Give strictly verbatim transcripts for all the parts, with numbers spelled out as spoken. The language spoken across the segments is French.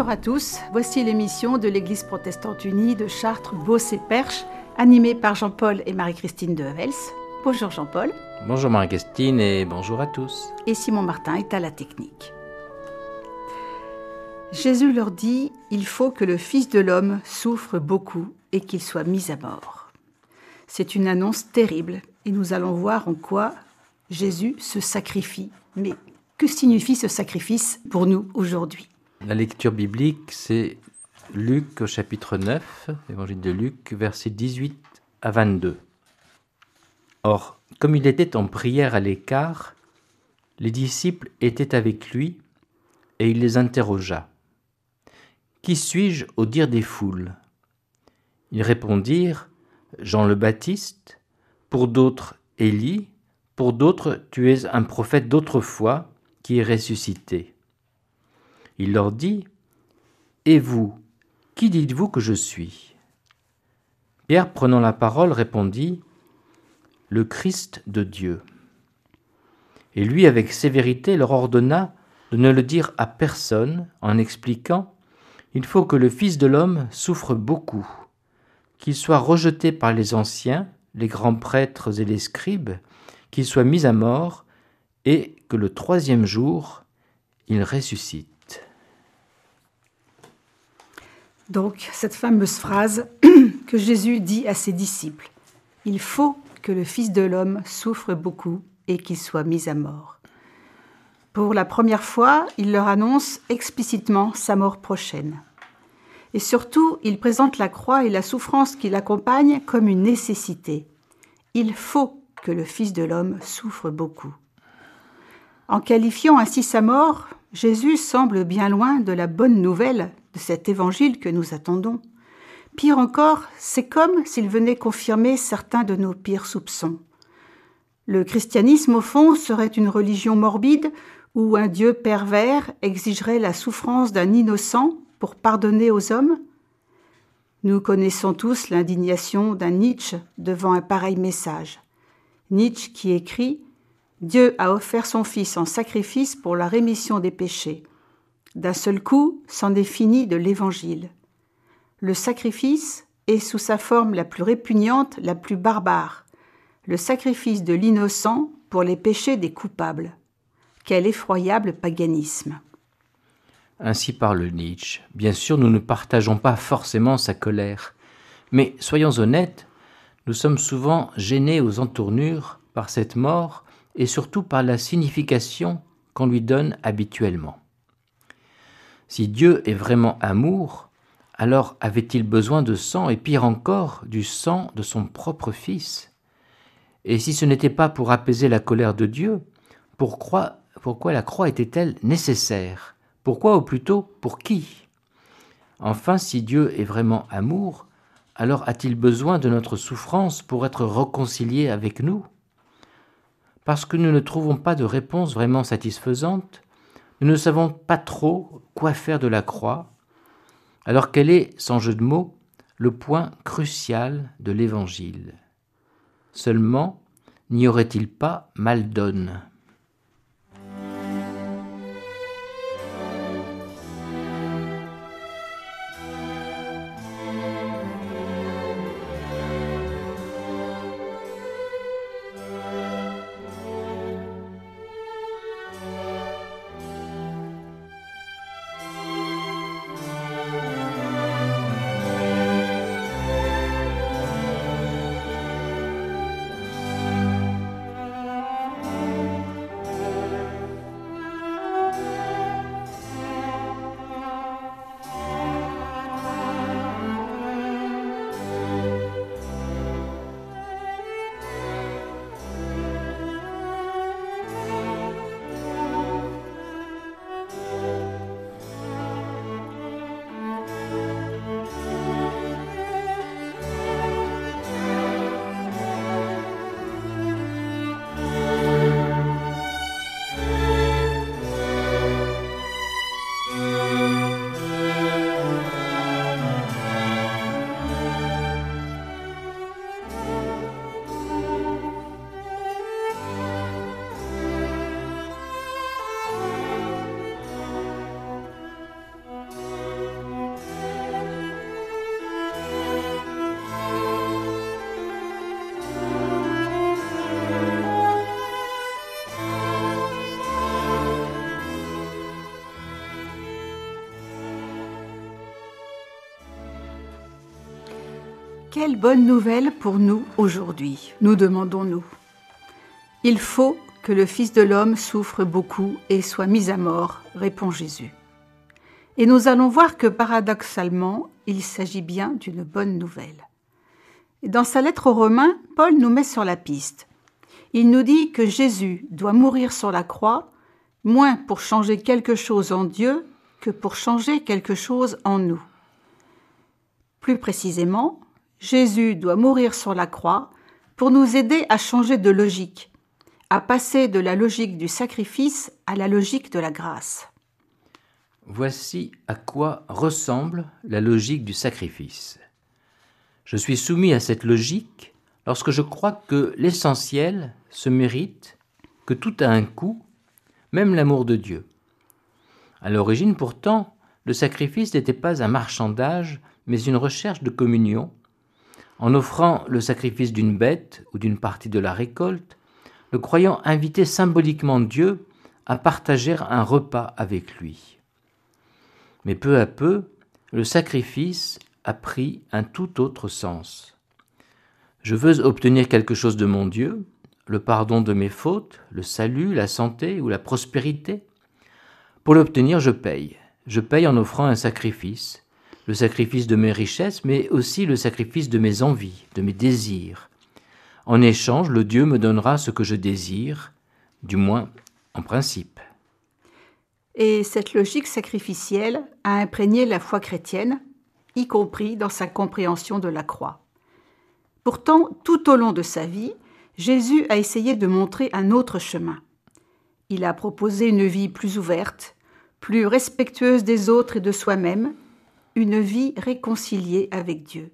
Bonjour à tous, voici l'émission de l'Église protestante unie de Chartres, Beauce et Perche, animée par Jean-Paul et Marie-Christine de Hevels. Bonjour Jean-Paul. Bonjour Marie-Christine et bonjour à tous. Et Simon Martin est à la technique. Jésus leur dit « Il faut que le Fils de l'homme souffre beaucoup et qu'il soit mis à mort ». C'est une annonce terrible et nous allons voir en quoi Jésus se sacrifie. Mais que signifie ce sacrifice pour nous aujourd'hui ? La lecture biblique, c'est Luc au chapitre neuf, l'évangile de Luc, versets dix-huit à vingt-deux. Or, comme il était en prière à l'écart, les disciples étaient avec lui et il les interrogea. « Qui suis-je au dire des foules ?» Ils répondirent « Jean le Baptiste, pour d'autres Élie, pour d'autres tu es un prophète d'autrefois qui est ressuscité. » Il leur dit « Et vous, qui dites-vous que je suis ?» Pierre, prenant la parole, répondit « Le Christ de Dieu. » Et lui, avec sévérité, leur ordonna de ne le dire à personne, en expliquant « Il faut que le Fils de l'homme souffre beaucoup, qu'il soit rejeté par les anciens, les grands prêtres et les scribes, qu'il soit mis à mort, et que le troisième jour, il ressuscite. » Donc, cette fameuse phrase que Jésus dit à ses disciples. Il faut que le Fils de l'homme souffre beaucoup et qu'il soit mis à mort. Pour la première fois, il leur annonce explicitement sa mort prochaine. Et surtout, il présente la croix et la souffrance qui l'accompagnent comme une nécessité. Il faut que le Fils de l'homme souffre beaucoup. En qualifiant ainsi sa mort, Jésus semble bien loin de la bonne nouvelle de cet évangile que nous attendons. Pire encore, c'est comme s'il venait confirmer certains de nos pires soupçons. Le christianisme, au fond, serait une religion morbide où un Dieu pervers exigerait la souffrance d'un innocent pour pardonner aux hommes. Nous connaissons tous l'indignation d'un Nietzsche devant un pareil message. Nietzsche qui écrit « Dieu a offert son Fils en sacrifice pour la rémission des péchés. D'un seul coup, c'en est fini de l'Évangile. Le sacrifice est sous sa forme la plus répugnante, la plus barbare. Le sacrifice de l'innocent pour les péchés des coupables. Quel effroyable paganisme !» Ainsi parle Nietzsche. Bien sûr, nous ne partageons pas forcément sa colère. Mais soyons honnêtes, nous sommes souvent gênés aux entournures par cette mort et surtout par la signification qu'on lui donne habituellement. Si Dieu est vraiment amour, alors avait-il besoin de sang et pire encore, du sang de son propre Fils ? Et si ce n'était pas pour apaiser la colère de Dieu, pourquoi, pourquoi la croix était-elle nécessaire ? Pourquoi, ou plutôt, pour qui ? Enfin, si Dieu est vraiment amour, alors a-t-il besoin de notre souffrance pour être réconcilié avec nous ? Parce que nous ne trouvons pas de réponse vraiment satisfaisante, nous ne savons pas trop quoi faire de la croix, alors qu'elle est, sans jeu de mots, le point crucial de l'Évangile. Seulement, n'y aurait-il pas mal donne ? Quelle bonne nouvelle pour nous aujourd'hui, nous demandons-nous. Il faut que le Fils de l'homme souffre beaucoup et soit mis à mort, répond Jésus. Et nous allons voir que paradoxalement, il s'agit bien d'une bonne nouvelle. Et dans sa lettre aux Romains, Paul nous met sur la piste. Il nous dit que Jésus doit mourir sur la croix, moins pour changer quelque chose en Dieu que pour changer quelque chose en nous. Plus précisément, Jésus doit mourir sur la croix pour nous aider à changer de logique, à passer de la logique du sacrifice à la logique de la grâce. Voici à quoi ressemble la logique du sacrifice. Je suis soumis à cette logique lorsque je crois que l'essentiel se mérite, que tout a un coût, même l'amour de Dieu. À l'origine, pourtant, le sacrifice n'était pas un marchandage, mais une recherche de communion. En offrant le sacrifice d'une bête ou d'une partie de la récolte, le croyant invitait symboliquement Dieu à partager un repas avec lui. Mais peu à peu, le sacrifice a pris un tout autre sens. Je veux obtenir quelque chose de mon Dieu, le pardon de mes fautes, le salut, la santé ou la prospérité. Pour l'obtenir, je paye. Je paye en offrant un sacrifice, le sacrifice de mes richesses, mais aussi le sacrifice de mes envies, de mes désirs. En échange, le Dieu me donnera ce que je désire, du moins en principe. Et cette logique sacrificielle a imprégné la foi chrétienne, y compris dans sa compréhension de la croix. Pourtant, tout au long de sa vie, Jésus a essayé de montrer un autre chemin. Il a proposé une vie plus ouverte, plus respectueuse des autres et de soi-même, une vie réconciliée avec Dieu.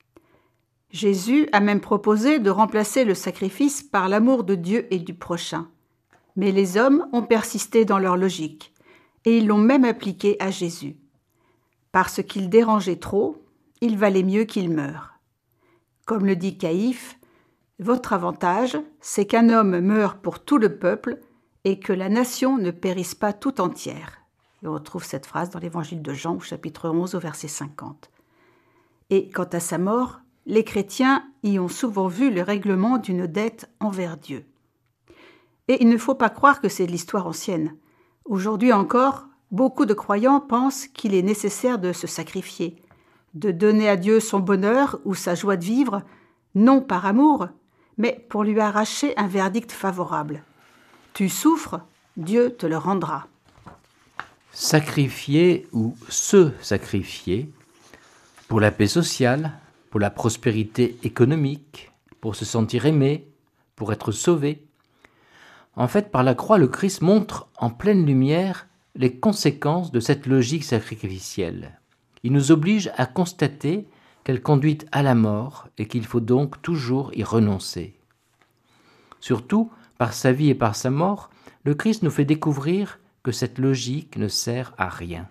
Jésus a même proposé de remplacer le sacrifice par l'amour de Dieu et du prochain. Mais les hommes ont persisté dans leur logique, et ils l'ont même appliqué à Jésus. Parce qu'il dérangeait trop, il valait mieux qu'il meure. Comme le dit Caïphe, « Votre avantage, c'est qu'un homme meure pour tout le peuple et que la nation ne périsse pas tout entière. » Et on retrouve cette phrase dans l'évangile de Jean, au chapitre onze, au verset cinquante. Et quant à sa mort, les chrétiens y ont souvent vu le règlement d'une dette envers Dieu. Et il ne faut pas croire que c'est de l'histoire ancienne. Aujourd'hui encore, beaucoup de croyants pensent qu'il est nécessaire de se sacrifier, de donner à Dieu son bonheur ou sa joie de vivre, non par amour, mais pour lui arracher un verdict favorable. Tu souffres, Dieu te le rendra. Sacrifier ou se sacrifier pour la paix sociale, pour la prospérité économique, pour se sentir aimé, pour être sauvé. En fait, par la croix, le Christ montre en pleine lumière les conséquences de cette logique sacrificielle. Il nous oblige à constater qu'elle conduit à la mort et qu'il faut donc toujours y renoncer. Surtout, par sa vie et par sa mort, le Christ nous fait découvrir que cette logique ne sert à rien.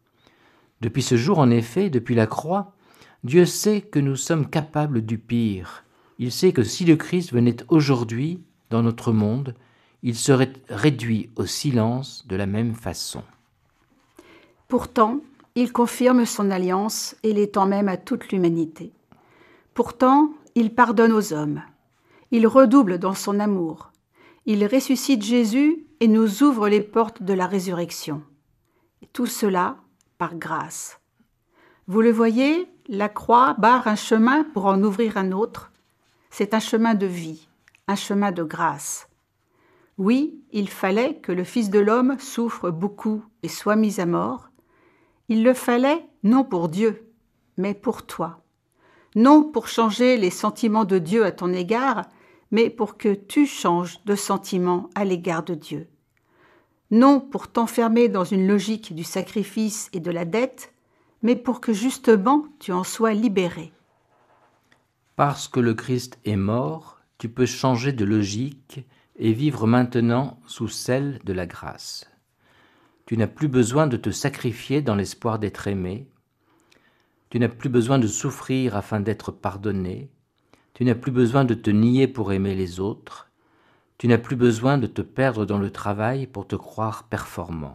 Depuis ce jour, en effet, depuis la croix, Dieu sait que nous sommes capables du pire. Il sait que si le Christ venait aujourd'hui dans notre monde, il serait réduit au silence de la même façon. Pourtant, il confirme son alliance et l'étend même à toute l'humanité. Pourtant, il pardonne aux hommes. Il redouble dans son amour. Il ressuscite Jésus et nous ouvre les portes de la résurrection. Et tout cela par grâce. Vous le voyez, la croix barre un chemin pour en ouvrir un autre. C'est un chemin de vie, un chemin de grâce. Oui, il fallait que le Fils de l'homme souffre beaucoup et soit mis à mort. Il le fallait non pour Dieu, mais pour toi. Non pour changer les sentiments de Dieu à ton égard, mais pour que tu changes de sentiment à l'égard de Dieu. Non pour t'enfermer dans une logique du sacrifice et de la dette, mais pour que justement tu en sois libéré. Parce que le Christ est mort, tu peux changer de logique et vivre maintenant sous celle de la grâce. Tu n'as plus besoin de te sacrifier dans l'espoir d'être aimé. Tu n'as plus besoin de souffrir afin d'être pardonné. Tu n'as plus besoin de te nier pour aimer les autres. Tu n'as plus besoin de te perdre dans le travail pour te croire performant.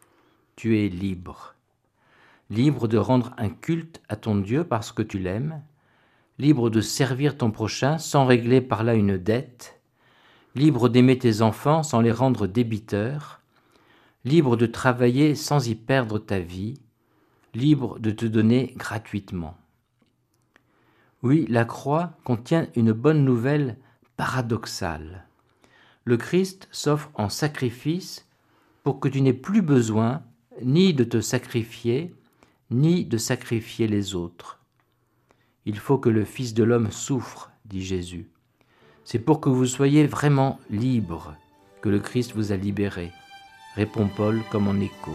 Tu es libre. Libre de rendre un culte à ton Dieu parce que tu l'aimes. libre de servir ton prochain sans régler par là une dette, libre d'aimer tes enfants sans les rendre débiteurs, libre de travailler sans y perdre ta vie, libre de te donner gratuitement. Oui, la croix contient une bonne nouvelle paradoxale. Le Christ s'offre en sacrifice pour que tu n'aies plus besoin ni de te sacrifier, ni de sacrifier les autres. Il faut que le Fils de l'homme souffre, dit Jésus. C'est pour que vous soyez vraiment libres que le Christ vous a libérés, répond Paul comme en écho.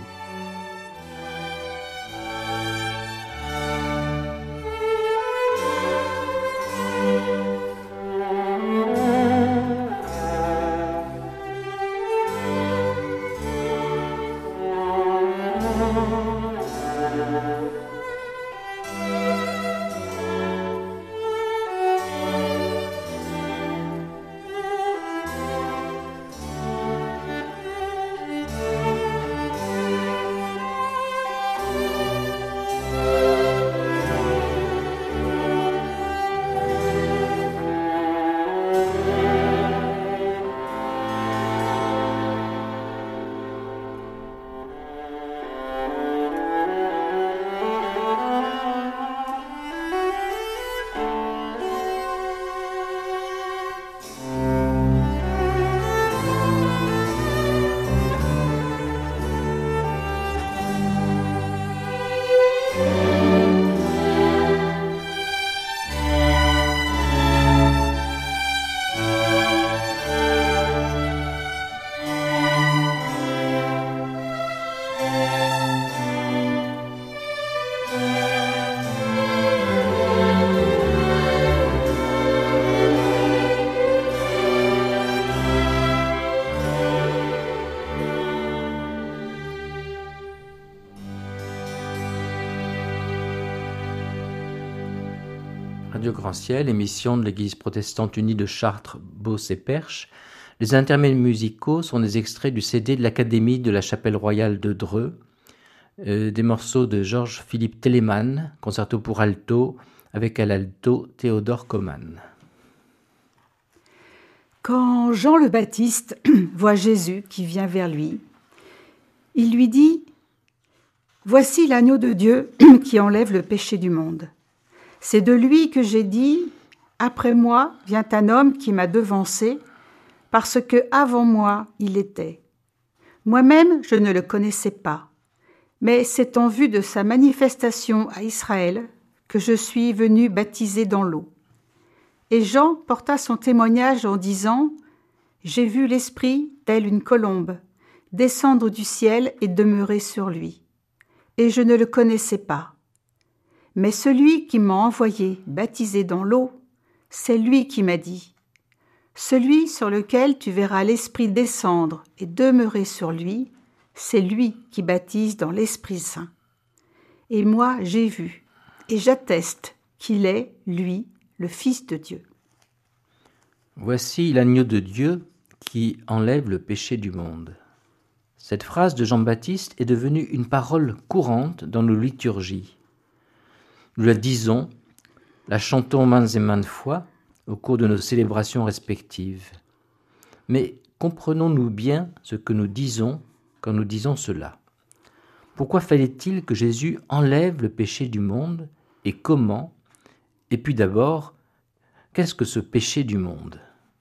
Radio Grand Ciel, émission de l'Église protestante unie de Chartres, Beauce et Perche. Les intermèdes musicaux sont des extraits du C D de l'Académie de la Chapelle Royale de Dreux, euh, des morceaux de Georges-Philippe Telemann, concerto pour alto, avec à l'alto Théodore Coman. Quand Jean le Baptiste voit Jésus qui vient vers lui, il lui dit « Voici l'agneau de Dieu qui enlève le péché du monde. C'est de lui que j'ai dit « Après moi vient un homme qui m'a devancé, parce que avant moi il était. Moi-même je ne le connaissais pas, mais c'est en vue de sa manifestation à Israël que je suis venu baptiser dans l'eau. » Et Jean porta son témoignage en disant « J'ai vu l'Esprit, tel une colombe, descendre du ciel et demeurer sur lui. Et je ne le connaissais pas. Mais celui qui m'a envoyé baptiser dans l'eau, c'est lui qui m'a dit « Celui sur lequel tu verras l'Esprit descendre et demeurer sur lui, c'est lui qui baptise dans l'Esprit Saint. Et moi j'ai vu, et j'atteste qu'il est, lui, le Fils de Dieu. » Voici l'agneau de Dieu qui enlève le péché du monde. Cette phrase de Jean-Baptiste est devenue une parole courante dans nos liturgies. Nous la disons, la chantons maintes et maintes fois au cours de nos célébrations respectives. Mais comprenons-nous bien ce que nous disons quand nous disons cela? Pourquoi fallait-il que Jésus enlève le péché du monde et comment? Et puis d'abord, qu'est-ce que ce péché du monde?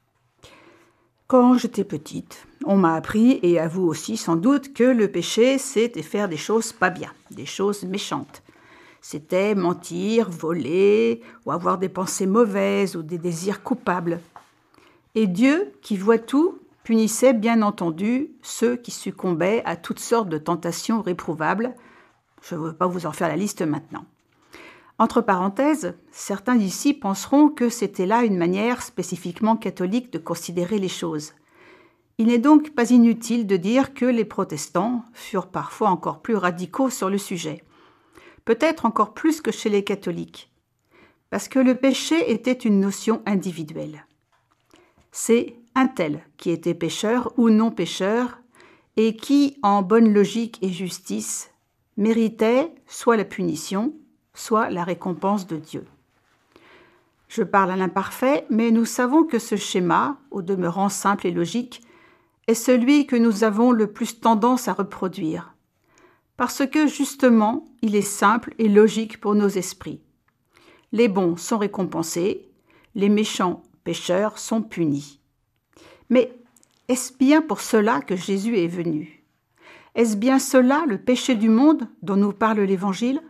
Quand j'étais petite, on m'a appris, et à vous aussi sans doute, que le péché, c'était faire des choses pas bien, des choses méchantes. C'était mentir, voler, ou avoir des pensées mauvaises ou des désirs coupables. Et Dieu, qui voit tout, punissait bien entendu ceux qui succombaient à toutes sortes de tentations réprouvables. Je ne veux pas vous en faire la liste maintenant. Entre parenthèses, certains d'ici penseront que c'était là une manière spécifiquement catholique de considérer les choses. Il n'est donc pas inutile de dire que les protestants furent parfois encore plus radicaux sur le sujet. Peut-être encore plus que chez les catholiques, parce que le péché était une notion individuelle. C'est un tel qui était pécheur ou non pécheur, et qui, en bonne logique et justice, méritait soit la punition, soit la récompense de Dieu. Je parle à l'imparfait, mais nous savons que ce schéma, au demeurant simple et logique, est celui que nous avons le plus tendance à reproduire. Parce que, justement, il est simple et logique pour nos esprits. Les bons sont récompensés, les méchants pécheurs sont punis. Mais est-ce bien pour cela que Jésus est venu? Est-ce bien cela le péché du monde dont nous parle l'Évangile?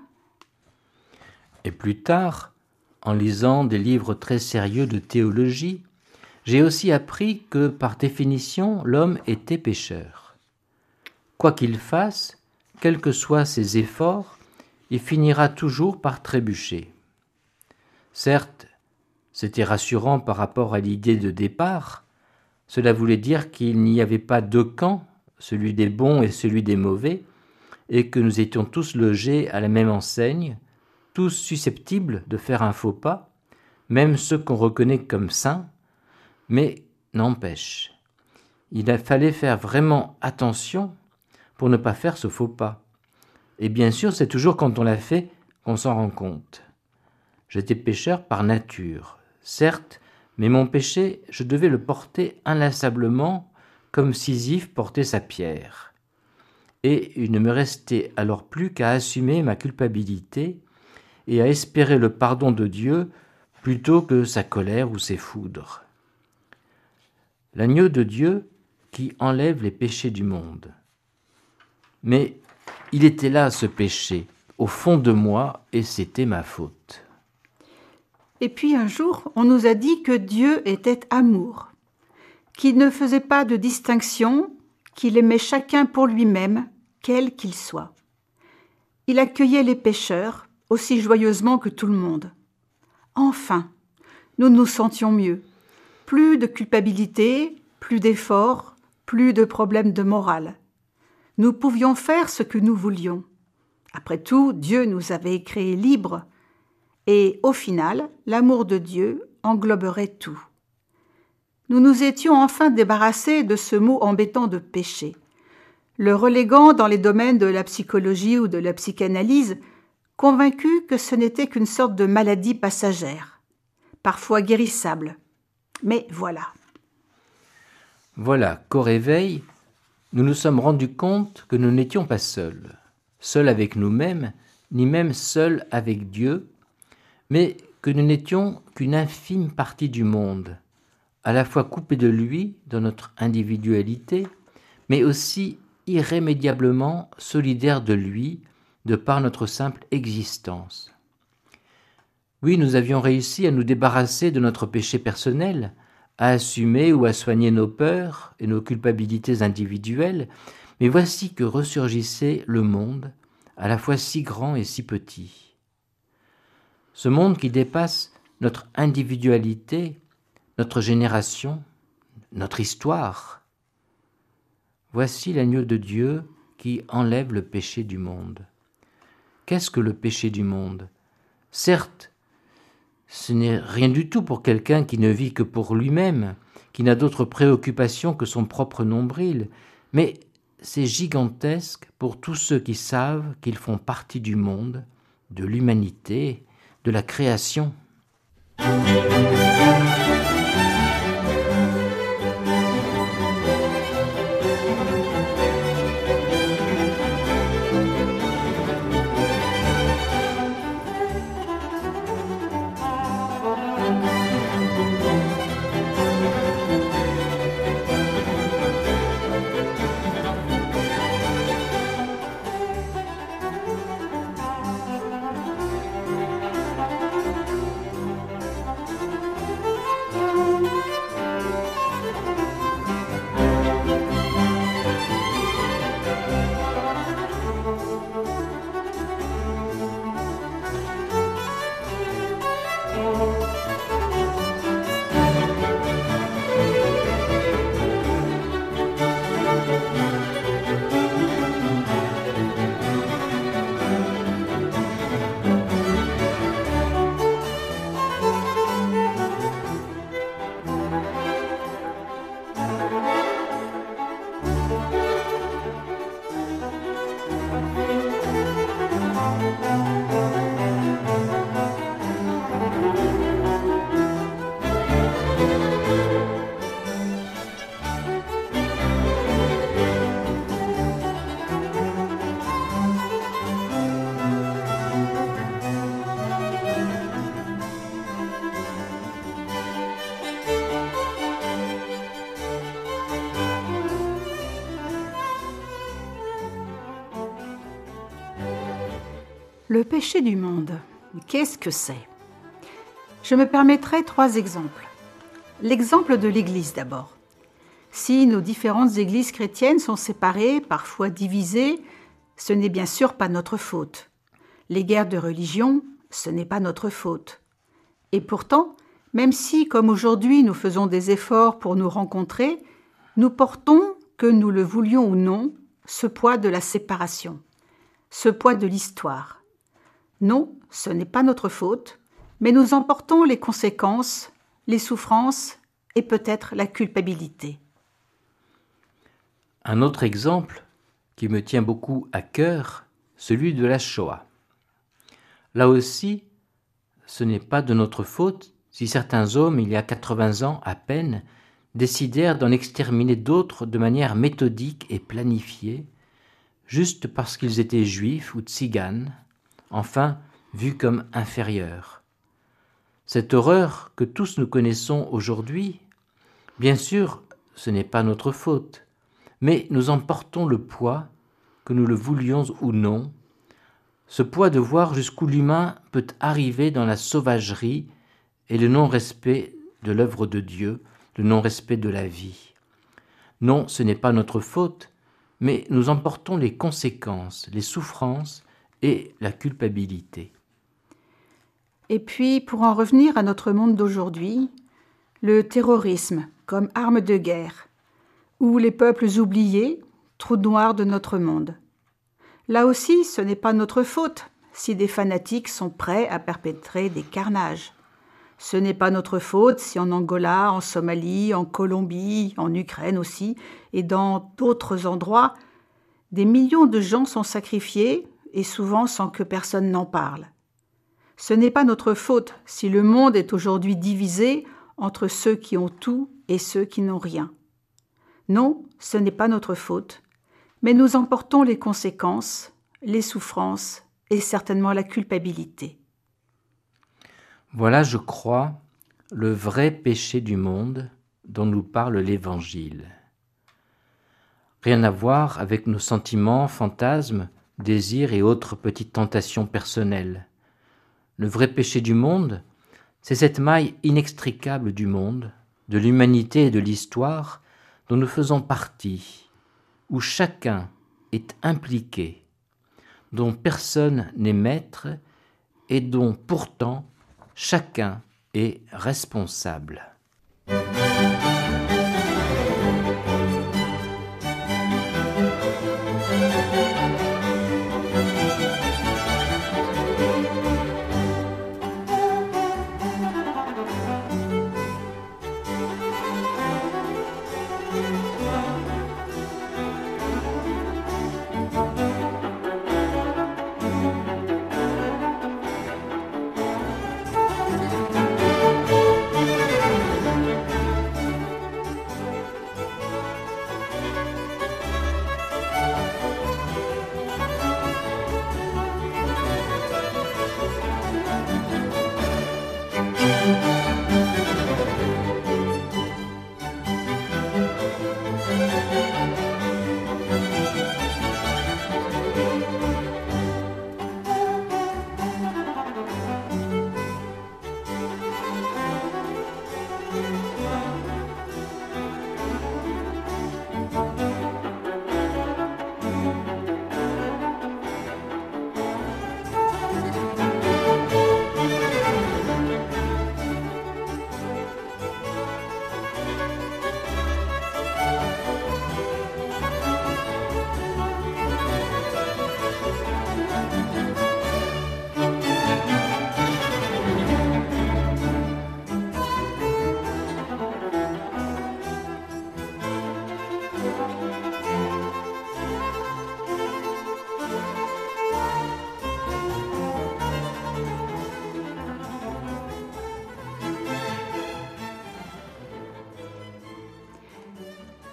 Et plus tard, en lisant des livres très sérieux de théologie, j'ai aussi appris que, par définition, l'homme était pécheur. Quoi qu'il fasse, quels que soient ses efforts, il finira toujours par trébucher. Certes, c'était rassurant par rapport à l'idée de départ. Cela voulait dire qu'il n'y avait pas deux camps, celui des bons et celui des mauvais, et que nous étions tous logés à la même enseigne, tous susceptibles de faire un faux pas, même ceux qu'on reconnaît comme saints, mais n'empêche, il fallait faire vraiment attention pour ne pas faire ce faux pas. Et bien sûr, c'est toujours quand on l'a fait qu'on s'en rend compte. J'étais pécheur par nature, certes, mais mon péché, je devais le porter inlassablement comme Sisyphe portait sa pierre. Et il ne me restait alors plus qu'à assumer ma culpabilité et à espérer le pardon de Dieu plutôt que sa colère ou ses foudres. L'agneau de Dieu qui enlève les péchés du monde. Mais il était là, ce péché, au fond de moi, et c'était ma faute. Et puis un jour, on nous a dit que Dieu était amour, qu'il ne faisait pas de distinction, qu'il aimait chacun pour lui-même, quel qu'il soit. Il accueillait les pécheurs aussi joyeusement que tout le monde. Enfin, nous nous sentions mieux. Plus de culpabilité, plus d'efforts, plus de problèmes de morale. Nous pouvions faire ce que nous voulions. Après tout, Dieu nous avait créés libres. Et au final, l'amour de Dieu engloberait tout. Nous nous étions enfin débarrassés de ce mot embêtant de péché. Le reléguant dans les domaines de la psychologie ou de la psychanalyse, convaincus que ce n'était qu'une sorte de maladie passagère, parfois guérissable. Mais voilà. Voilà qu'au réveil, nous nous sommes rendus compte que nous n'étions pas seuls, seuls avec nous-mêmes, ni même seuls avec Dieu, mais que nous n'étions qu'une infime partie du monde, à la fois coupés de lui dans notre individualité, mais aussi irrémédiablement solidaires de lui de par notre simple existence. Oui, nous avions réussi à nous débarrasser de notre péché personnel, à assumer ou à soigner nos peurs et nos culpabilités individuelles, mais voici que ressurgissait le monde, à la fois si grand et si petit. Ce monde qui dépasse notre individualité, notre génération, notre histoire. Voici l'agneau de Dieu qui enlève le péché du monde. Qu'est-ce que le péché du monde? Certes, ce n'est rien du tout pour quelqu'un qui ne vit que pour lui-même, qui n'a d'autre préoccupation que son propre nombril, mais c'est gigantesque pour tous ceux qui savent qu'ils font partie du monde, de l'humanité, de la création. Le péché du monde, qu'est-ce que c'est ? Je me permettrai trois exemples. L'exemple de l'Église d'abord. Si nos différentes églises chrétiennes sont séparées, parfois divisées, ce n'est bien sûr pas notre faute. Les guerres de religion, ce n'est pas notre faute. Et pourtant, même si, comme aujourd'hui, nous faisons des efforts pour nous rencontrer, nous portons, que nous le voulions ou non, ce poids de la séparation, ce poids de l'histoire. Non, ce n'est pas notre faute, mais nous en portons les conséquences, les souffrances et peut-être la culpabilité. Un autre exemple qui me tient beaucoup à cœur, celui de la Shoah. Là aussi, ce n'est pas de notre faute si certains hommes, il y a quatre-vingts ans à peine, décidèrent d'en exterminer d'autres de manière méthodique et planifiée, juste parce qu'ils étaient juifs ou tziganes, enfin vus comme inférieurs. Cette horreur que tous nous connaissons aujourd'hui, bien sûr, ce n'est pas notre faute, mais nous en portons le poids, que nous le voulions ou non, ce poids de voir jusqu'où l'humain peut arriver dans la sauvagerie et le non-respect de l'œuvre de Dieu, le non-respect de la vie. Non, ce n'est pas notre faute, mais nous en portons les conséquences, les souffrances et la culpabilité. Et puis, pour en revenir à notre monde d'aujourd'hui, le terrorisme comme arme de guerre, ou les peuples oubliés, trou noir de notre monde. Là aussi, ce n'est pas notre faute si des fanatiques sont prêts à perpétrer des carnages. Ce n'est pas notre faute si en Angola, en Somalie, en Colombie, en Ukraine aussi, et dans d'autres endroits, des millions de gens sont sacrifiés, et souvent sans que personne n'en parle. Ce n'est pas notre faute si le monde est aujourd'hui divisé entre ceux qui ont tout et ceux qui n'ont rien. Non, ce n'est pas notre faute, mais nous en portons les conséquences, les souffrances et certainement la culpabilité. Voilà, je crois, le vrai péché du monde dont nous parle l'Évangile. Rien à voir avec nos sentiments, fantasmes, désirs et autres petites tentations personnelles. Le vrai péché du monde, c'est cette maille inextricable du monde, de l'humanité et de l'histoire dont nous faisons partie, où chacun est impliqué, dont personne n'est maître et dont pourtant chacun est responsable.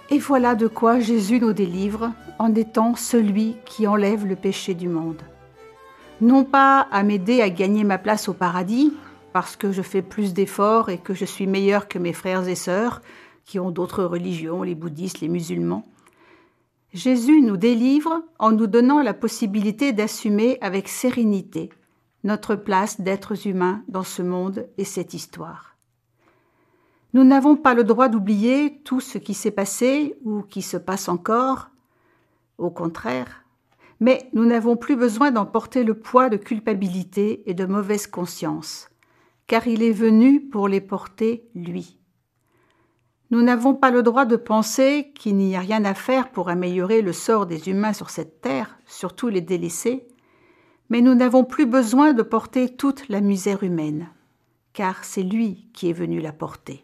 Et voilà de quoi Jésus nous délivre en étant celui qui enlève le péché du monde. Non pas à m'aider à gagner ma place au paradis, parce que je fais plus d'efforts et que je suis meilleur que mes frères et sœurs qui ont d'autres religions, les bouddhistes, les musulmans. Jésus nous délivre en nous donnant la possibilité d'assumer avec sérénité notre place d'êtres humains dans ce monde et cette histoire. Nous n'avons pas le droit d'oublier tout ce qui s'est passé ou qui se passe encore, au contraire, mais nous n'avons plus besoin d'en porter le poids de culpabilité et de mauvaise conscience, car il est venu pour les porter, lui. Nous n'avons pas le droit de penser qu'il n'y a rien à faire pour améliorer le sort des humains sur cette terre, surtout les délaissés, mais nous n'avons plus besoin de porter toute la misère humaine, car c'est lui qui est venu la porter.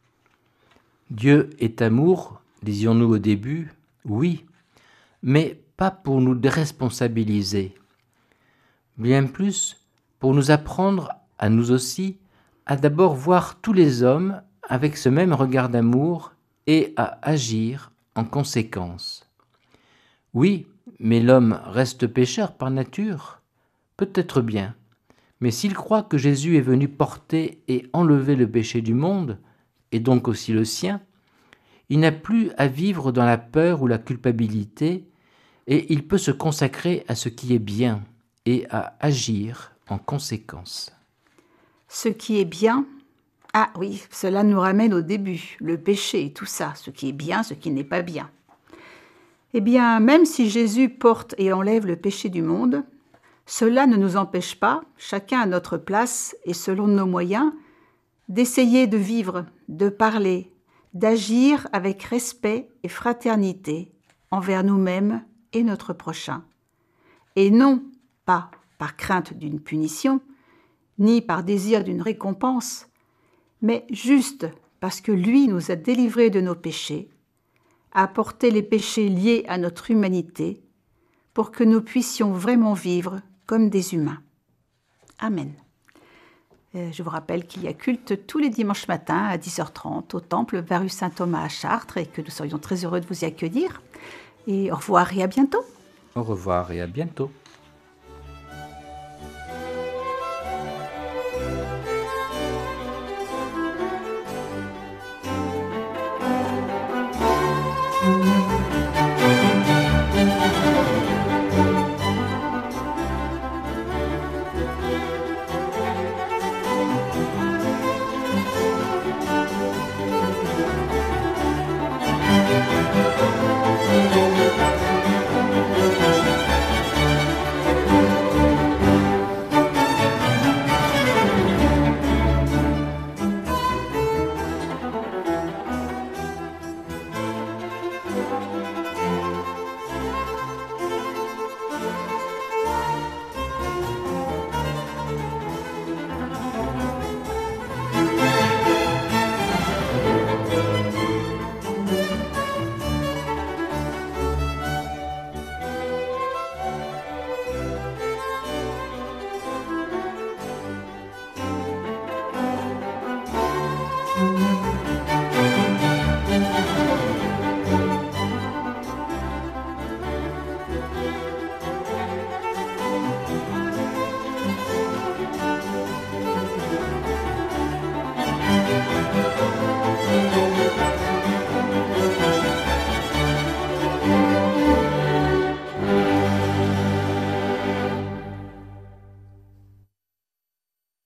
Dieu est amour, disions-nous au début, oui, mais pas pour nous déresponsabiliser, bien plus pour nous apprendre à nous aussi à d'abord voir tous les hommes avec ce même regard d'amour et à agir en conséquence. Oui, mais l'homme reste pécheur par nature, peut-être bien, mais s'il croit que Jésus est venu porter et enlever le péché du monde, et donc aussi le sien, il n'a plus à vivre dans la peur ou la culpabilité, et il peut se consacrer à ce qui est bien et à agir en conséquence. Ce qui est bien, ah oui, cela nous ramène au début, le péché et tout ça, ce qui est bien, ce qui n'est pas bien. Eh bien, même si Jésus porte et enlève le péché du monde, cela ne nous empêche pas, chacun à notre place et selon nos moyens, d'essayer de vivre, de parler, d'agir avec respect et fraternité envers nous-mêmes et notre prochain. Et non pas par crainte d'une punition, ni par désir d'une récompense, mais juste parce que lui nous a délivrés de nos péchés, a porté les péchés liés à notre humanité, pour que nous puissions vraiment vivre comme des humains. Amen. Je vous rappelle qu'il y a culte tous les dimanches matins à dix heures trente au temple rue Saint-Thomas à Chartres et que nous serions très heureux de vous y accueillir. Et au revoir et à bientôt. Au revoir et à bientôt.